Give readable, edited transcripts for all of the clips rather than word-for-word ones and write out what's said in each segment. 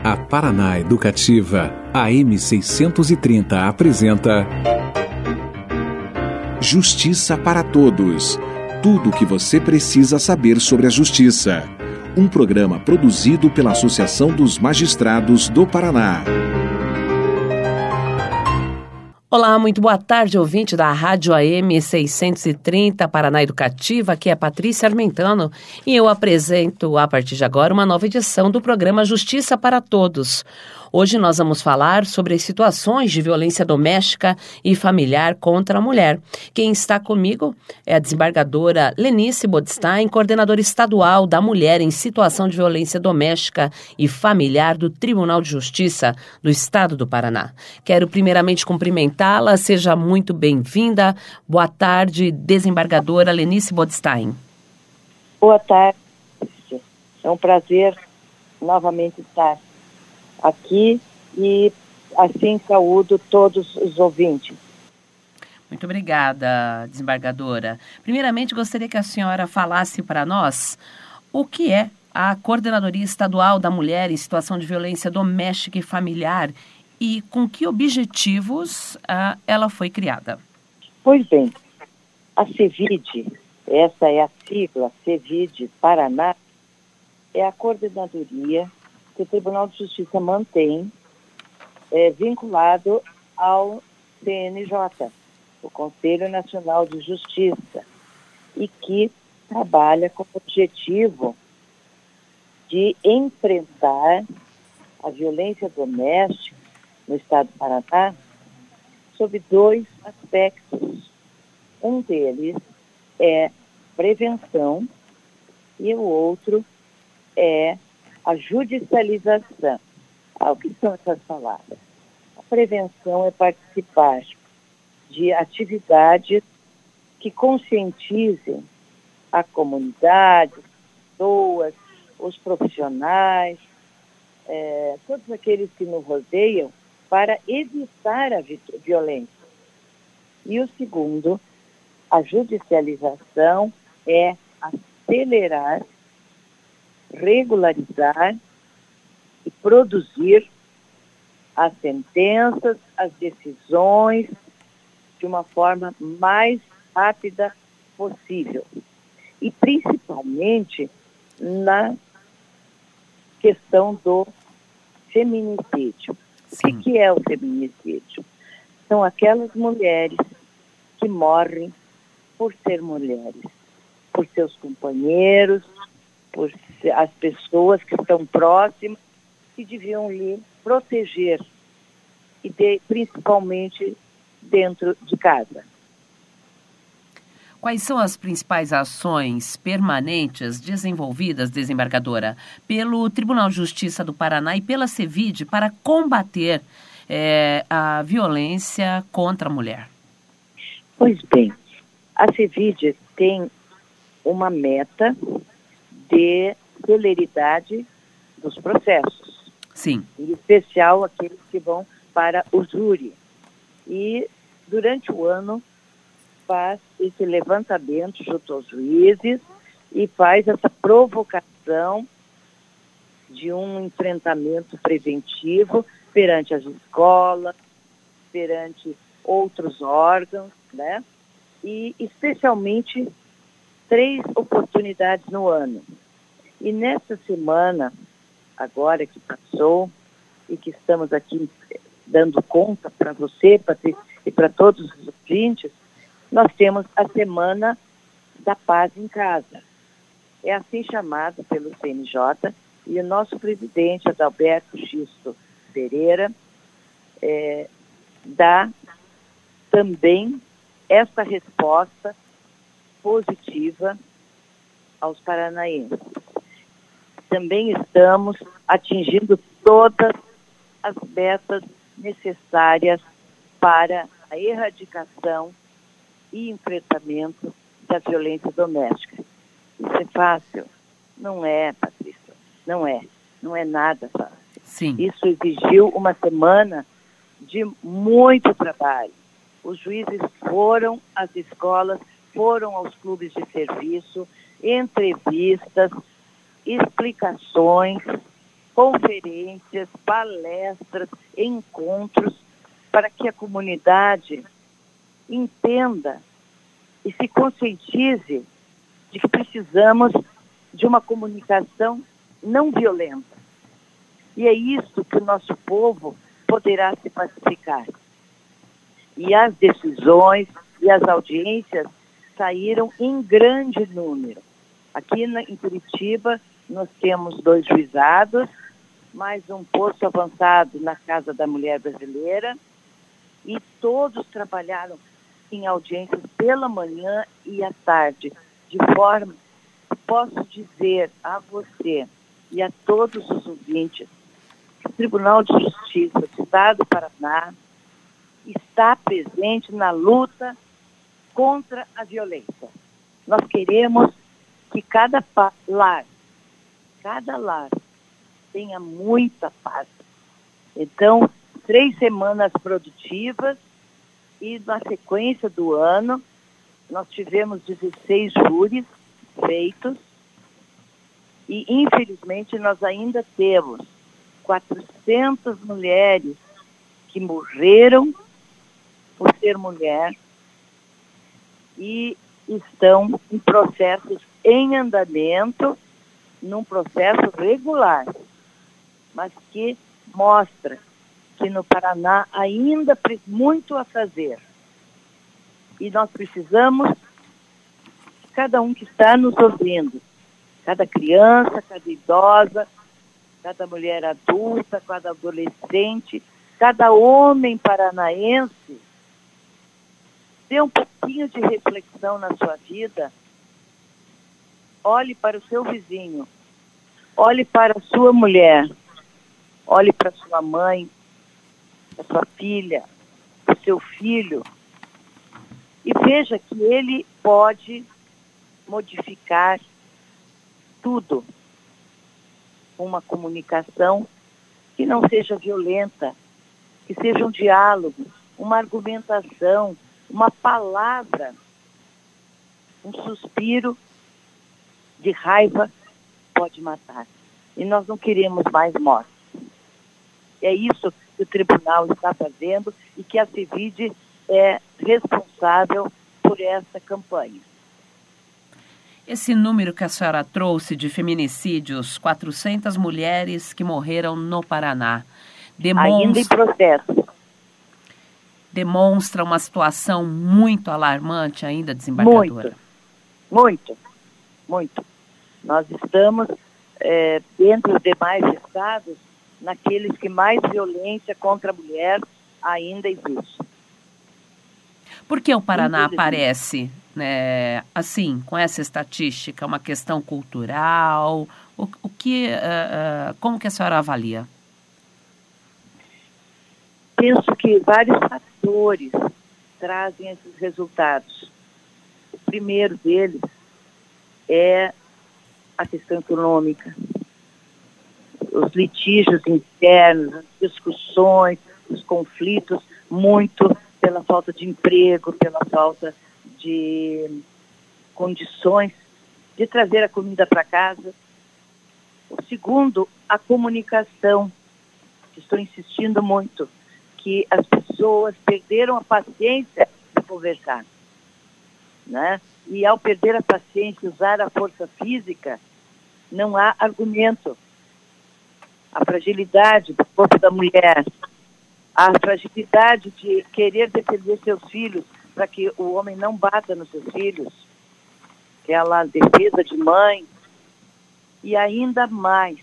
A Paraná Educativa, AM 630 apresenta Justiça para Todos. Tudo o que você precisa saber sobre a justiça. Um programa produzido pela Associação dos Magistrados do Paraná. Olá, muito boa tarde, ouvinte da Rádio AM 630 Paraná Educativa. Aqui é Patrícia Armentano e eu apresento, a partir de agora, uma nova edição do programa Justiça para Todos. Hoje nós vamos falar sobre as situações de violência doméstica e familiar contra a mulher. Quem está comigo é a desembargadora Lenice Bodstein, coordenadora estadual da Mulher em Situação de Violência Doméstica e Familiar do Tribunal de Justiça do Estado do Paraná. Quero primeiramente cumprimentá-la, seja muito bem-vinda. Boa tarde, desembargadora Lenice Bodstein. Boa tarde, é um prazer novamente estar aqui e assim saúdo todos os ouvintes. Muito obrigada, desembargadora. Primeiramente, gostaria que a senhora falasse para nós o que é a Coordenadoria Estadual da Mulher em Situação de Violência Doméstica e Familiar e com que objetivos ela foi criada. Pois bem, a CEVID, essa é a sigla, CEVID Paraná, é a coordenadoria que o Tribunal de Justiça mantém vinculado ao CNJ, o Conselho Nacional de Justiça, e que trabalha com o objetivo de enfrentar a violência doméstica no Estado do Paraná sob dois aspectos. Um deles é prevenção e o outro é a judicialização. O que são essas palavras? A prevenção é participar de atividades que conscientizem a comunidade, as pessoas, os profissionais, todos aqueles que nos rodeiam, para evitar a violência. E o segundo, a judicialização, é acelerar, regularizar e produzir as sentenças, as decisões de uma forma mais rápida possível. E principalmente na questão do feminicídio. Sim. O que é o feminicídio? São aquelas mulheres que morrem por ser mulheres, por seus companheiros, por as pessoas que estão próximas, que deviam lhe proteger, e principalmente dentro de casa. Quais são as principais ações permanentes desenvolvidas, desembargadora, pelo Tribunal de Justiça do Paraná e pela CEVID para combater a violência contra a mulher? Pois bem, a CEVID tem uma meta de celeridade dos processos. Sim. Em especial aqueles que vão para o júri. E durante o ano faz esse levantamento junto aos juízes e faz essa provocação de um enfrentamento preventivo perante as escolas, perante outros órgãos, né? E especialmente 3 oportunidades no ano. E nessa semana, agora que passou, e que estamos aqui dando conta para você, e para todos os ouvintes, nós temos a Semana da Paz em Casa. É assim chamada pelo CNJ, e o nosso presidente, Adalberto Xisto Pereira, dá também essa resposta positiva aos paranaenses. Também estamos atingindo todas as metas necessárias para a erradicação e enfrentamento da violência doméstica. Isso é fácil? Não é, Patrícia. Não é nada fácil. Sim. Isso exigiu uma semana de muito trabalho. Os juízes foram às escolas, foram aos clubes de serviço, entrevistas, explicações, conferências, palestras, encontros, para que a comunidade entenda e se conscientize de que precisamos de uma comunicação não violenta. E é isso que o nosso povo poderá se pacificar. E as decisões e as audiências saíram em grande número. Aqui em Curitiba, nós temos 2 juizados, mais um posto avançado na Casa da Mulher Brasileira, e todos trabalharam em audiências pela manhã e à tarde, de forma que posso dizer a você e a todos os ouvintes que o Tribunal de Justiça do Estado do Paraná está presente na luta contra a violência. Nós queremos que cada lar tenha muita paz. Então, 3 semanas produtivas e na sequência do ano nós tivemos 16 júris feitos e, infelizmente, nós ainda temos 400 mulheres que morreram por ser mulher e estão em processos em andamento, num processo regular, mas que mostra que no Paraná ainda muito a fazer. E nós precisamos, cada um que está nos ouvindo, cada criança, cada idosa, cada mulher adulta, cada adolescente, cada homem paranaense, dê um pouquinho de reflexão na sua vida. Olhe para o seu vizinho, olhe para a sua mulher, olhe para a sua mãe, a sua filha, o seu filho, e veja que ele pode modificar tudo com uma comunicação que não seja violenta, que seja um diálogo, uma argumentação, uma palavra, um suspiro de raiva pode matar. E nós não queremos mais morte. É isso que o tribunal está fazendo e que a CIVID é responsável por essa campanha. Esse número que a senhora trouxe de feminicídios, 400 mulheres que morreram no Paraná, ainda em processo. Demonstra uma situação muito alarmante ainda, desembargadora? Muito. Nós estamos, dentre os demais estados, naqueles que mais violência contra a mulher ainda existe. Por que o Paraná aparece, né, assim, com essa estatística? Uma questão cultural? Como que a senhora avalia? Penso que vários fatores trazem esses resultados. O primeiro deles é a questão econômica. Os litígios internos, as discussões, os conflitos, muito pela falta de emprego, pela falta de condições de trazer a comida para casa. O segundo, a comunicação. Estou insistindo muito que as pessoas perderam a paciência de conversar, né? E ao perder a paciência e usar a força física, não há argumento. A fragilidade do corpo da mulher, a fragilidade de querer defender seus filhos para que o homem não bata nos seus filhos, aquela defesa de mãe, e ainda mais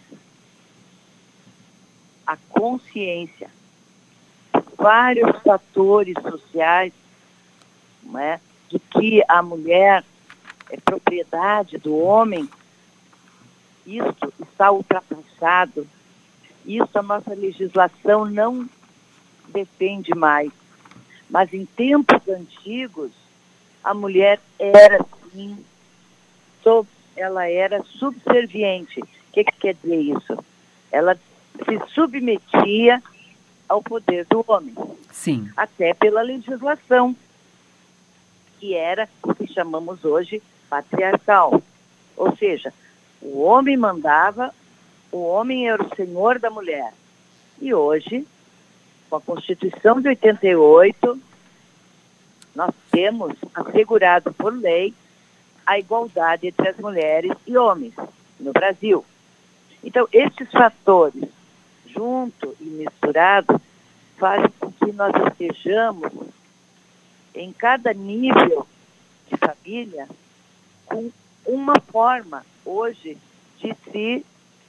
a consciência. Vários fatores sociais, né, de que a mulher é propriedade do homem, isso está ultrapassado. Isso a nossa legislação não defende mais. Mas em tempos antigos, a mulher era sim, ela era subserviente. O que quer dizer isso? Ela se submetia ao poder do homem. Sim. Até pela legislação, que era o que chamamos hoje patriarcal. Ou seja, o homem mandava o homem era o senhor da mulher. E hoje, com a Constituição de 88, nós temos assegurado por lei a igualdade entre as mulheres e homens no Brasil. Então, esses fatores, juntos e misturados, fazem com que nós estejamos em cada nível de família com uma forma hoje de se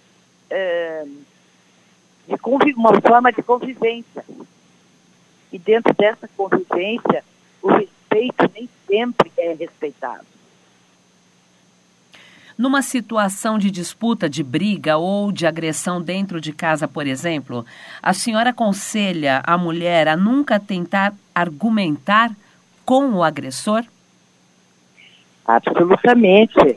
uma forma de convivência. E dentro dessa convivência, o respeito nem sempre é respeitado. Numa situação de disputa, de briga ou de agressão dentro de casa, por exemplo, a senhora aconselha a mulher a nunca tentar argumentar com o agressor? Absolutamente.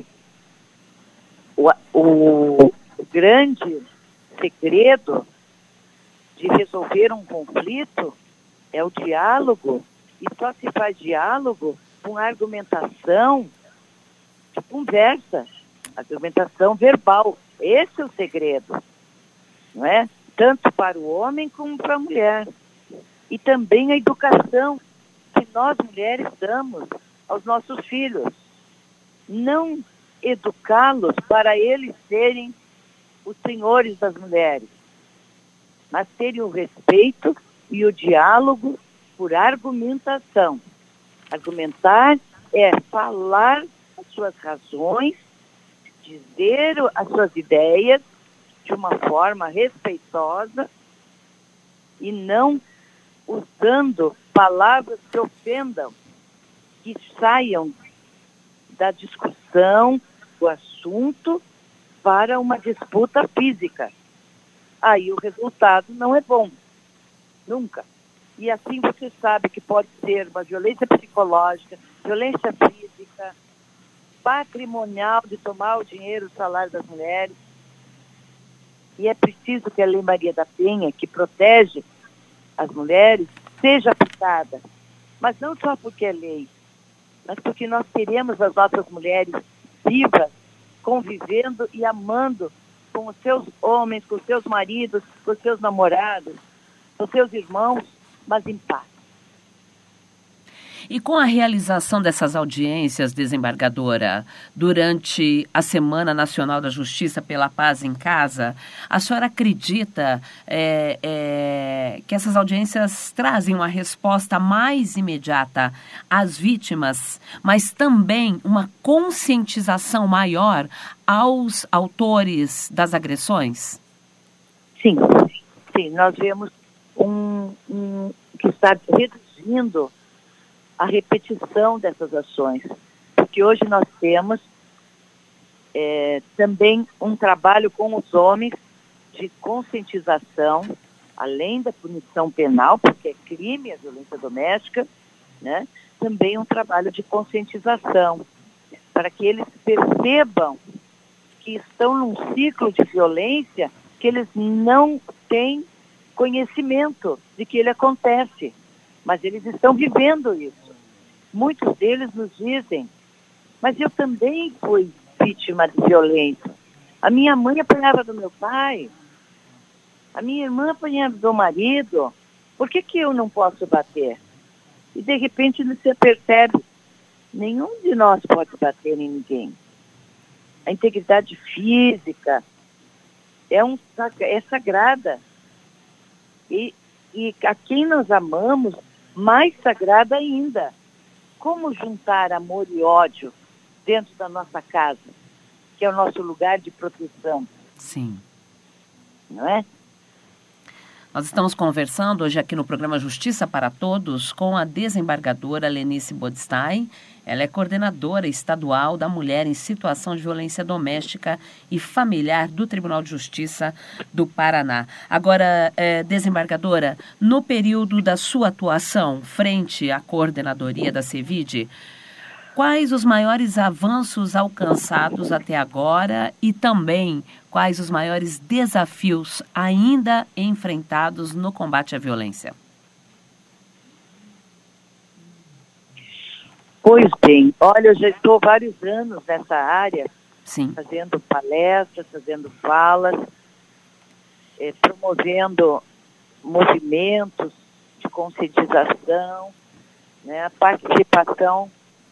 O grande segredo de resolver um conflito é o diálogo, e só se faz diálogo com argumentação de conversa, argumentação verbal. Esse é o segredo, não é? Tanto para o homem como para a mulher. E também a educação que nós mulheres damos aos nossos filhos. Não educá-los para eles serem os senhores das mulheres, mas terem o respeito e o diálogo por argumentação. Argumentar é falar as suas razões, dizer as suas ideias de uma forma respeitosa e não usando palavras que ofendam, que saiam da discussão, do assunto, para uma disputa física. Aí o resultado não é bom. Nunca. E assim você sabe que pode ser uma violência psicológica, violência física, patrimonial, de tomar o dinheiro, o salário das mulheres. E é preciso que a Lei Maria da Penha, que protege as mulheres, seja aplicada. Mas não só porque é lei, mas porque nós queremos as nossas mulheres vivas, convivendo e amando com os seus homens, com os seus maridos, com os seus namorados, com os seus irmãos, mas em paz. E com a realização dessas audiências, desembargadora, durante a Semana Nacional da Justiça pela Paz em Casa, a senhora acredita que essas audiências trazem uma resposta mais imediata às vítimas, mas também uma conscientização maior aos autores das agressões? Sim, nós vemos que está reduzindo a repetição dessas ações, porque hoje nós temos também um trabalho com os homens de conscientização, além da punição penal, porque é crime a violência doméstica, né? Também um trabalho de conscientização, para que eles percebam que estão num ciclo de violência que eles não têm conhecimento de que ele acontece, mas eles estão vivendo isso. Muitos deles nos dizem, mas eu também fui vítima de violência. A minha mãe apanhava do meu pai, a minha irmã apanhava do marido, por que eu não posso bater? E de repente você percebe, nenhum de nós pode bater em ninguém. A integridade física é sagrada. E a quem nós amamos, mais sagrada ainda. Como juntar amor e ódio dentro da nossa casa, que é o nosso lugar de proteção? Sim. Não é? Nós estamos conversando hoje aqui no programa Justiça para Todos com a desembargadora Lenice Bodstein. Ela é coordenadora estadual da Mulher em Situação de Violência Doméstica e Familiar do Tribunal de Justiça do Paraná. Agora, desembargadora, no período da sua atuação frente à coordenadoria da CEVID, quais os maiores avanços alcançados até agora e também quais os maiores desafios ainda enfrentados no combate à violência? Pois bem, olha, eu já estou há vários anos nessa área, Sim. fazendo palestras, fazendo falas, promovendo movimentos de conscientização, né, a participação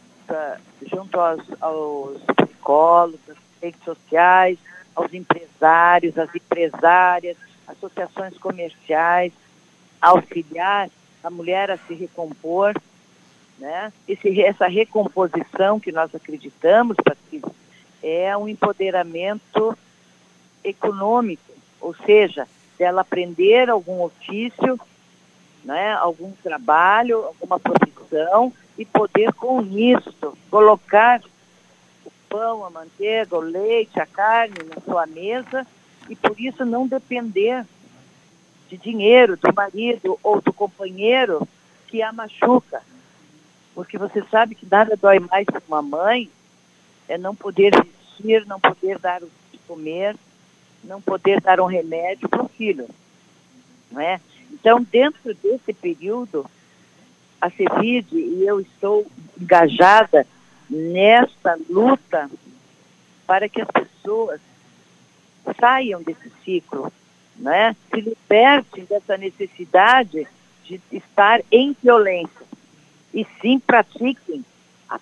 junto aos psicólogos, às redes sociais, aos empresários, às empresárias, associações comerciais, auxiliar a mulher a se recompor, né? Essa recomposição que nós acreditamos, Patrícia, é um empoderamento econômico, ou seja, dela aprender algum ofício, né, algum trabalho, alguma profissão e poder com isso colocar o pão, a manteiga, o leite, a carne na sua mesa e por isso não depender de dinheiro do marido ou do companheiro que a machuca. Porque você sabe que nada dói mais para uma mãe é não poder vestir, não poder dar o de comer, não poder dar um remédio para o filho, não é? Então, dentro desse período, a CEVID e eu estou engajada nesta luta para que as pessoas saiam desse ciclo, né? Se libertem dessa necessidade de estar em violência e sim pratiquem a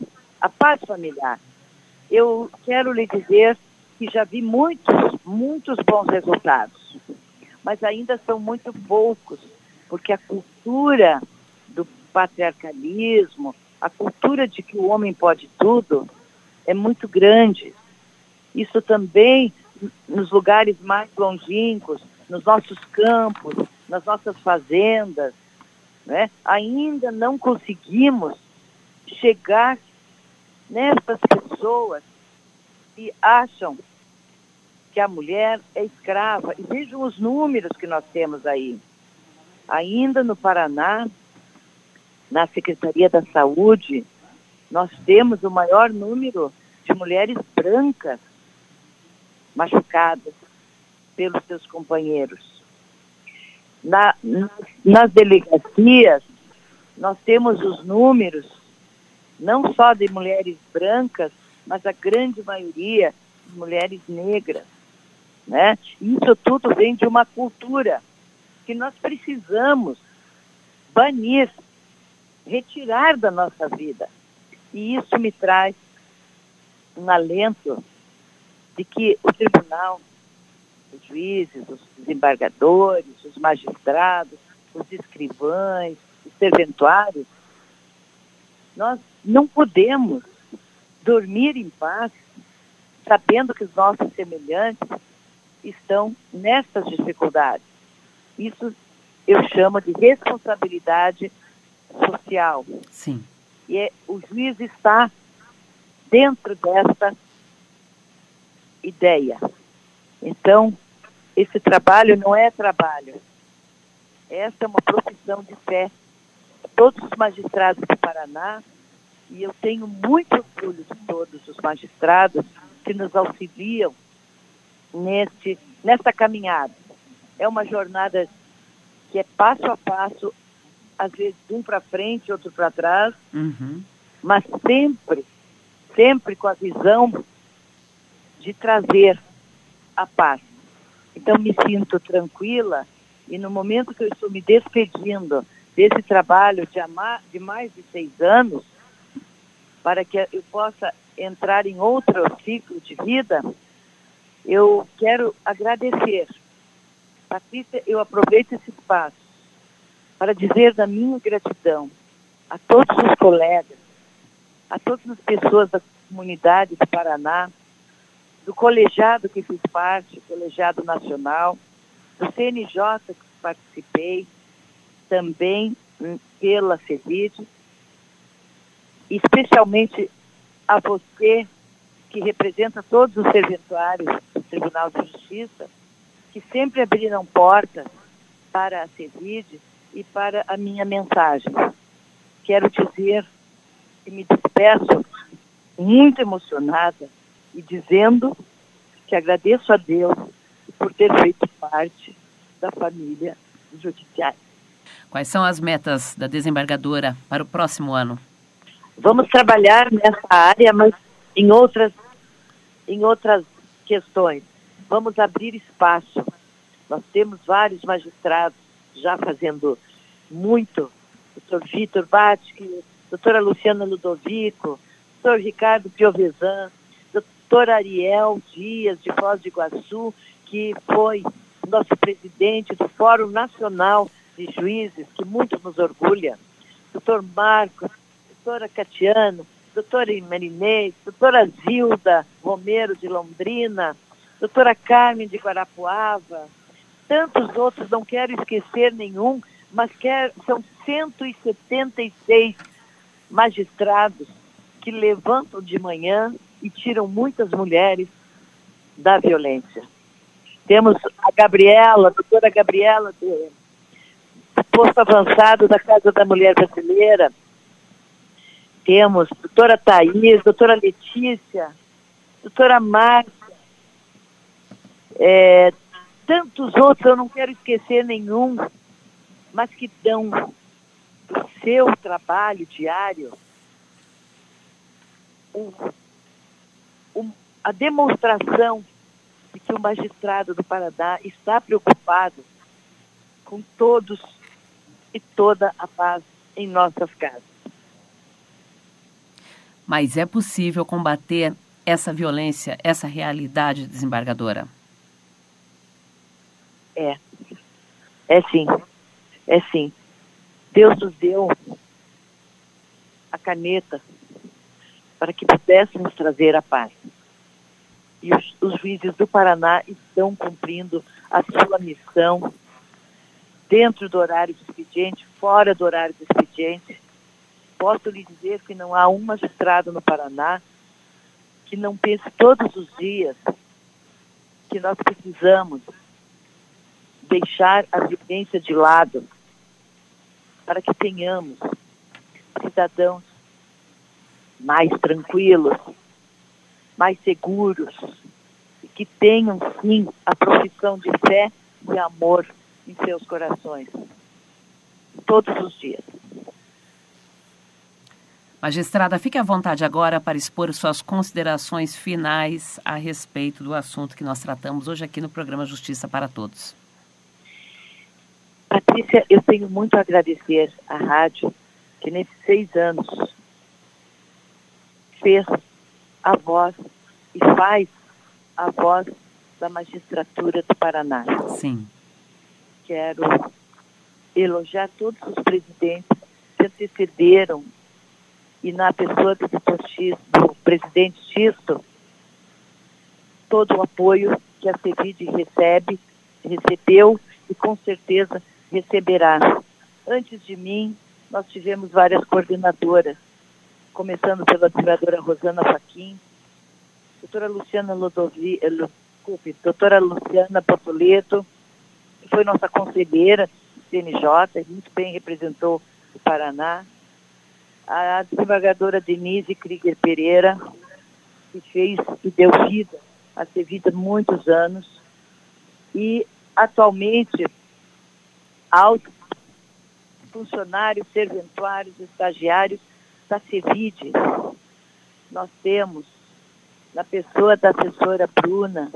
paz familiar. Eu quero lhe dizer que já vi muitos bons resultados, mas ainda são muito poucos, porque a cultura do patriarcalismo, a cultura de que o homem pode tudo, é muito grande. Isso também nos lugares mais longínquos, nos nossos campos, nas nossas fazendas, né? Ainda não conseguimos chegar nessas pessoas que acham que a mulher é escrava. E vejam os números que nós temos aí. Ainda no Paraná, na Secretaria da Saúde, nós temos o maior número de mulheres brancas machucadas pelos seus companheiros. Nas delegacias, nós temos os números, não só de mulheres brancas, mas a grande maioria de mulheres negras, né? Isso tudo vem de uma cultura que nós precisamos banir, retirar da nossa vida. E isso me traz um alento de que o tribunal, os juízes, os desembargadores, os magistrados, os escrivães, os serventuários, nós não podemos dormir em paz sabendo que os nossos semelhantes estão nessas dificuldades. Isso eu chamo de responsabilidade social. Sim. E o juiz está dentro dessa ideia. Então, esse trabalho não é trabalho. Essa é uma profissão de fé. Todos os magistrados do Paraná, e eu tenho muito orgulho de todos os magistrados que nos auxiliam nessa caminhada. É uma jornada que é passo a passo, às vezes um para frente, outro para trás, mas sempre com a visão de trazer a paz. Então me sinto tranquila e no momento que eu estou me despedindo desse trabalho de mais de 6 anos, para que eu possa entrar em outro ciclo de vida, eu quero agradecer. Patrícia, eu aproveito esse espaço para dizer da minha gratidão a todos os colegas, a todas as pessoas da comunidade do Paraná, do colegiado que fiz parte, colegiado nacional, do CNJ que participei, também pela CEVID, especialmente a você que representa todos os serventuários do Tribunal de Justiça, que sempre abriram portas para a CEVID e para a minha mensagem. Quero dizer que me despeço muito emocionada e dizendo que agradeço a Deus por ter feito parte da família judiciária. Quais são as metas da desembargadora para o próximo ano? Vamos trabalhar nessa área, mas em outras questões. Vamos abrir espaço Nós temos vários magistrados já fazendo muito, doutor Vitor Batke, doutora Luciana Ludovico, doutor Ricardo Piovesan, doutor Ariel Dias, de Foz do Iguaçu, que foi nosso presidente do Fórum Nacional de Juízes, que muito nos orgulha, doutor Marcos, doutora Catiano, doutora Marinês, doutora Zilda Romero de Londrina, doutora Carmen de Guarapuava, tantos outros, não quero esquecer nenhum, mas são 176 magistrados que levantam de manhã e tiram muitas mulheres da violência. Temos a Gabriela, a doutora Gabriela, do posto avançado da Casa da Mulher Brasileira. Temos a doutora Thaís, a doutora Letícia, a doutora Márcia, tantos outros, eu não quero esquecer nenhum, mas que dão o seu trabalho diário a demonstração de que o magistrado do Paraná está preocupado com todos e toda a paz em nossas casas. Mas é possível combater essa violência, essa realidade, desembargadora? É sim. Deus nos deu a caneta para que pudéssemos trazer a paz. E os juízes do Paraná estão cumprindo a sua missão dentro do horário do expediente, fora do horário do expediente. Posso lhe dizer que não há um magistrado no Paraná que não pense todos os dias que nós precisamos deixar a violência de lado para que tenhamos cidadãos mais tranquilos, mais seguros, e que tenham, sim, a profissão de fé e amor em seus corações, todos os dias. Magistrada, fique à vontade agora para expor suas considerações finais a respeito do assunto que nós tratamos hoje aqui no programa Justiça para Todos. Patrícia, eu tenho muito a agradecer à rádio, que nesses 6 anos fez a voz e faz a voz da magistratura do Paraná. Sim. Quero elogiar todos os presidentes que antecederam e na pessoa do presidente Xisto, todo o apoio que a CEVID recebeu e com certeza receberá. Antes de mim, nós tivemos várias coordenadoras, começando pela admiradora Rosana Faquim, doutora Luciana doutora Luciana Potoleto, que foi nossa conselheira do CNJ, muito bem representou o Paraná, a desembargadora Denise Krieger Pereira, que fez e deu vida a CEVID há muitos anos, e atualmente aos funcionários, serventuários, estagiários da CEVID. Nós temos, na pessoa da assessora Bruna,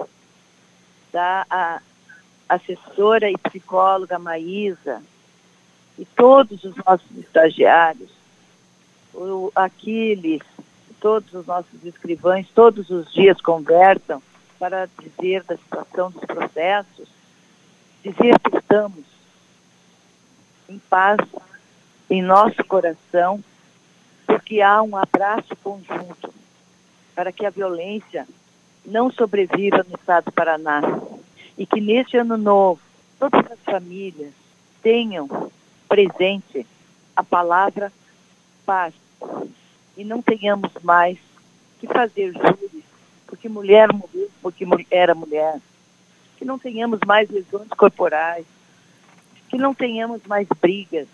da assessora e psicóloga Maísa, e todos os nossos estagiários, o Aquiles, todos os nossos escrivães, todos os dias conversam para dizer da situação dos processos, dizer que estamos em paz em nosso coração, porque há um abraço conjunto para que a violência não sobreviva no estado do Paraná e que neste ano novo todas as famílias tenham presente a palavra paz e não tenhamos mais que fazer júri porque mulher morreu, porque era mulher, que não tenhamos mais lesões corporais, que não tenhamos mais brigas.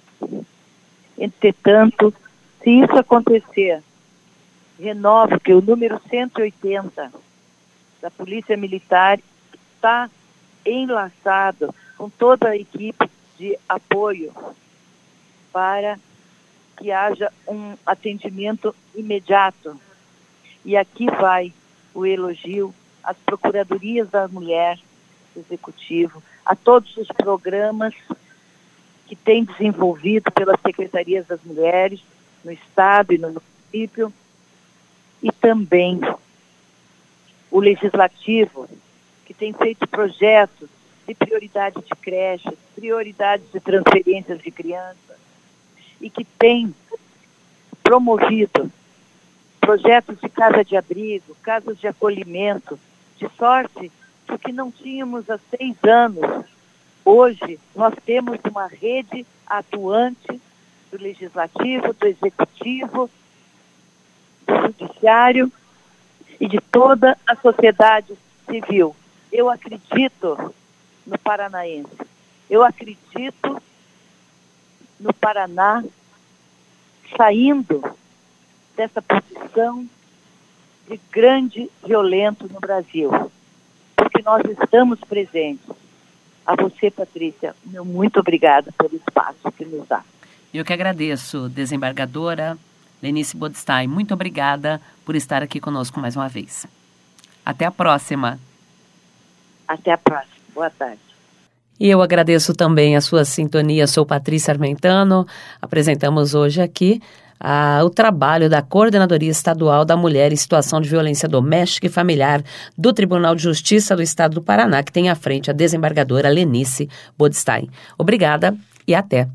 Entretanto, se isso acontecer, renovo que o número 180 da Polícia Militar está enlaçado com toda a equipe de apoio para que haja um atendimento imediato. E aqui vai o elogio às Procuradorias da Mulher, Executivo, a todos os programas que tem desenvolvido pelas Secretarias das Mulheres no Estado e no município, e também o Legislativo, que tem feito projetos de prioridade de creches, prioridades de transferências de crianças, e que tem promovido projetos de casa de abrigo, casas de acolhimento, de sorte que não tínhamos há 6 anos. Hoje, nós temos uma rede atuante do Legislativo, do Executivo, do Judiciário e de toda a sociedade civil. Eu acredito no paranaense. Eu acredito no Paraná saindo dessa posição de grande violento no Brasil, porque nós estamos presentes. A você, Patrícia, meu muito obrigada pelo espaço que nos dá. Eu que agradeço, desembargadora Lenice Bodstein. Muito obrigada por estar aqui conosco mais uma vez. Até a próxima. Até a próxima. Boa tarde. E eu agradeço também a sua sintonia. Sou Patrícia Armentano. Apresentamos hoje aqui o trabalho da Coordenadoria Estadual da Mulher em Situação de Violência Doméstica e Familiar do Tribunal de Justiça do Estado do Paraná, que tem à frente a desembargadora Lenice Bodstein. Obrigada e até.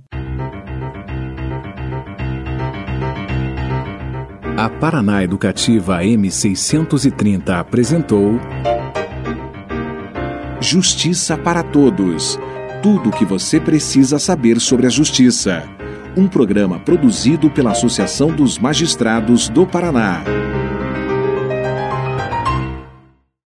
A Paraná Educativa M630 apresentou Justiça para Todos. Tudo o que você precisa saber sobre a justiça. Um programa produzido pela Associação dos Magistrados do Paraná.